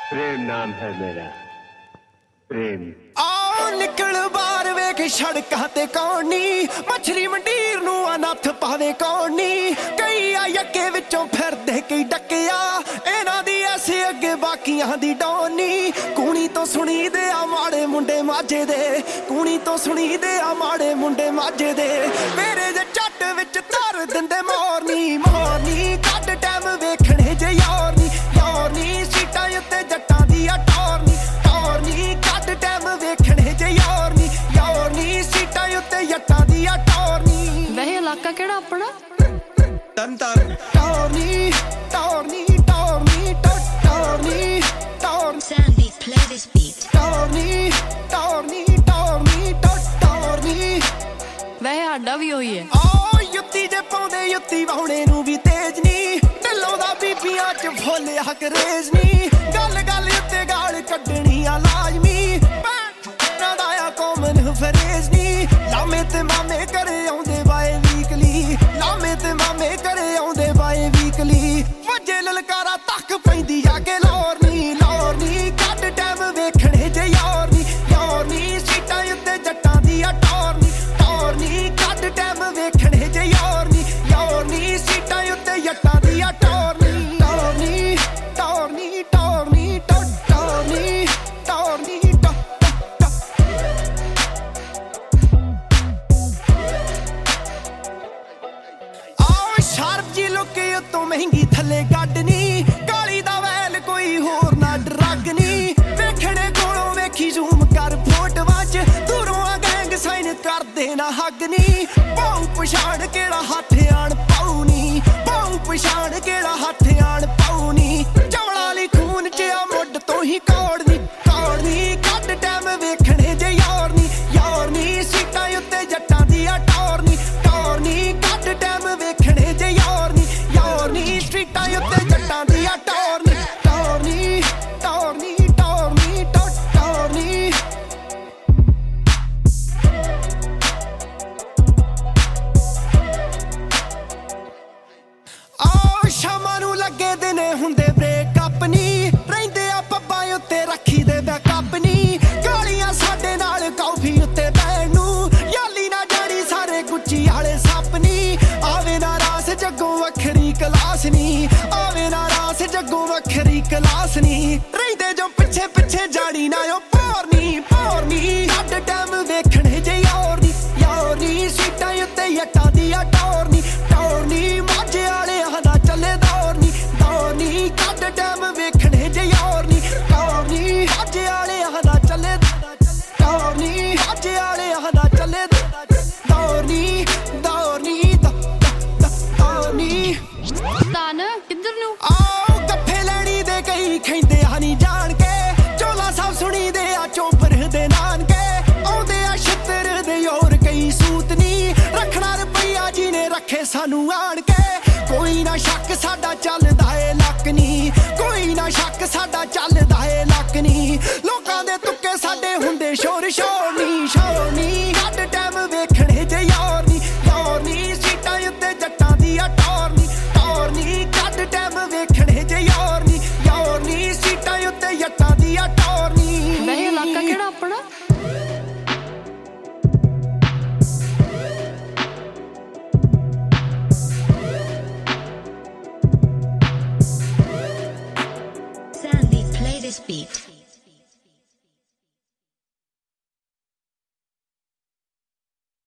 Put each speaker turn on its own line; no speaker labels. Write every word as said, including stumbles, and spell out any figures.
प्रेम नाम है मेरा प्रेम।
आओ निकल बाहर वेख सड़कां ते कौन नी मछली मंडीर नूं अनथ पावे कौन नी कई आई अगे विचों फिरदे कई डकिया इन्हां दी ऐसे अगे बाकियां दी डौनी कूणी तो सुनी दे आ माड़े मुंडे माझे दे कूणी तो सुनी दे आ माड़े मुंडे माझे दे मेरे जे झट विच धर दिंदे मोरनी मोरनी कट टाइम वेखणे जे यार नी यार नी सीटां उत्ते जट्टां दी आ टोरनी टोरनी कट टाइम वेखणे जे यार नी यार नी सीटां उत्ते जट्टां दी आ टोरनी।
वह इलाका केड़ा अपना
तरन टोरनी टोरनी टोरनी टोरनी टोरनी
Sandy, play this beat.
टोरनी टोरनी टोरनी टोरनी
वह आडा भी होई है।
ओ युत्ती जे पाउंदे युत्ती वाहुणे नूं भी तेज नी ढिल्लों दा बीबियां च फुੱਲ हक रेज नी गल गल उत्ते गाल कड्डणी आ लाजमी भैणां दा आ कॉमन फरेज नी लामे ते मामे घरे आउंदे बाए वीकली लामे ते मामे घरे आउंदे बाए वीकली वजे ललकारा तक पैंदी जाके लौर नी लौर नी कट टाइम वेखणे जे यार नी यार नी सीटां उत्ते जट्टां दी आ टोर नी टोर नी कट टाइम वेखणे जे यार नी यार नी सीटां उत्ते जट्टां दी आ टोर नी टोर नी टोर नी टोर नी टोर नी टोर नी शार्प जी लुके उत्तों महंगी थले गड्डनी काली दा वैल कोई होर ना ड्रग नी वेखणे कोलों वेखी जूम कर फोटोआं च दूरों आ गैंग साइन कर देना हग नी पाऊ पछाण केड़ा हत्थ आण पाऊ नी पाऊ पछाण केड़ा हत्थ आण पाऊ नी चवला ली खून च आ मुੱਢ ਤੋਂ ਹੀ ਕੌੜ ਨੀ ਕੌੜ ਨੀ ਕੱਢ ਟਾਈਮ ਵੇਖਣੇ ਜੇ ਯਾਰ ਨੀ ਯਾਰ ਨੀ ਸੀਟਾਂ ਉੱਤੇ ਜੱਟਾਂ ਦੀ ਆ ਟੌਰ ਨੀ ਟੌਰ ਨੀ ਕੱਢ ਟਾਈਮ ਵੇਖਣੇ ਜੇ ਯਾਰ ਨੀ ਯਾਰ ਨੀ ਸਟਰੀਟਾਂ ਉੱਤੇ ਜੱਟਾਂ ਦੀ ਆ ਟੌਰ ਨੀ ਟੌਰ ਨੀ ਟੌਰ ਨੀ ਟੌਰ ਨੀ ਟੌਰ ਨੀ ਆ ਸ਼ਾਮਾਂ ਨੂੰ ਲੱਗੇ ਦਿਨੇ ਹੁੰਦੇ ਬ੍ਰੇਕਅਪ ਨੀ ਰਹਿੰਦੇ ਆ ਪੱਬਾਂ ਉੱਤੇ ਰੱਖੀ ਦੇ ਬੈਕਅਪ ਨੀ ਗਾਲੀਆਂ ਸਾਡੇ ਨਾਲ ਕਾਫੀ ਉੱਤੇ ਬੈਣ ਨੂੰ ਯਾਲੀ ਨਾ ਜਾਣੀ ਸਾਰੇ ਗੁੱਚੀ ਵਾਲੇ ਸੱਪ ਨੀ ਆਵੇ ਨਾ ਰਾਸ ਜੱਗੋਂ ਵੱਖਰੀ ਕਲਾਸ ਨੀ ਆਵੇ ਨਾ ਰਾਸ ਜੱਗੋਂ ਵੱਖਰੀ ਕਲਾਸ ਨੀ ਰਹਿੰਦੇ ਜੋ ਪਿੱਛੇ ਪਿੱਛੇ ਜਾਣੀ ਨਾ ਉਹ ਪੌਰਨੀ ਪੌਰਨੀ ਕੱਢ ਟਾਈਮ ਵੇਖਣੇ ਜੇ ਯਾਰ ਨੀ ਯਾਰ ਨੀ ਸੀਟਾਂ ਉੱਤੇ ਜੱਟਾਂ ਦੀ ਆ ਟੌਰ ਨੀ ਟੌਰ ਨੀ ਮਾਝੇ ਵਾਲਿਆਂ ਦਾ ਚੱਲੇ ਦੌਰ ਨੀ ਦੌਰ ਨੀ ਕੱਢ ਟਾਈਮ ਵੇਖਣੇ ਜੇ ਯਾਰ ਨੀ ਟੌਰ ਨੀ ਮਾਝੇ ਵਾਲਿਆਂ ਦਾ ਚੱਲੇ ਦੌਰ ਨੀ ਮਾਝੇ ਵਾਲਿਆਂ ਦਾ ਚੱਲੇ ਦੌਰ ਨੀ ਦੌਰ ਨੀ ਦੌਰ ਨੀ
ਤਾਨ ਕਿੱਧਰ ਨੂੰ
ਆਓ ਗੱਫੇ ਲੈਣੀ ਦੇ ਕਈ ਖੈਂਦੇ ਆ ਨੀ ਜਾਣ ਕੇ ਚੋਲਾ ਸਭ ਸੁਣੀ ਦੇ ਆ ਚੋਪਰ ਦੇ ਨਾਨਕੇ ਆਉਂਦੇ ਆ ਛਿੱਤਰ ਦੇ ਹੋਰ ਕਈ ਸੂਤ ਨੀ ਰੱਖਣਾ ਰੁਪਈਆ ਜੀ ਨੇ ਰੱਖੇ ਸਾਨੂੰ ਆਣ ਕੇ ਕੋਈ ਨਾ ਸ਼ੱਕ ਸਾਡਾ ਚੱਲਦਾ ਏ ਲੱਕ ਨੀ ਕੋਈ ਨਾ ਸ਼ੱਕ ਸਾਡਾ ਚੱਲਦਾ ਏ ਲੱਕ ਨੀ ਲੋਕਾਂ ਦੇ ਤੁੱਕੇ ਸਾਡੇ ਹੁੰਦੇ ਸ਼ੋਰ ਸ਼ੋਰ ਨੀ ਸ਼ੋਰ ਨੀ ਕੱਢ ਟਾਈਮ ਵੇਖਣੇ ਜੇ ਯਾਰ ਨੀ ਯਾਰ ਨੀ ਸੀਟਾਂ ਉੱਤੇ ਜੱਟਾਂ ਦੀ ਆ ਟੌਰ ਨੀ ਟੌਰ ਨੀ ਕੱਢ ਟਾਈਮ ਵੇਖਣੇ ਜੇ ਯਾਰ ਨੀ ਯਾਰ ਨੀ ਸੀਟਾਂ ਉੱਤੇ ਜੱਟਾਂ ਦੀ ਆ ਟੌਰ ਨੀ।
वह इलाका केड़ा अपना
Sandy, play this beat.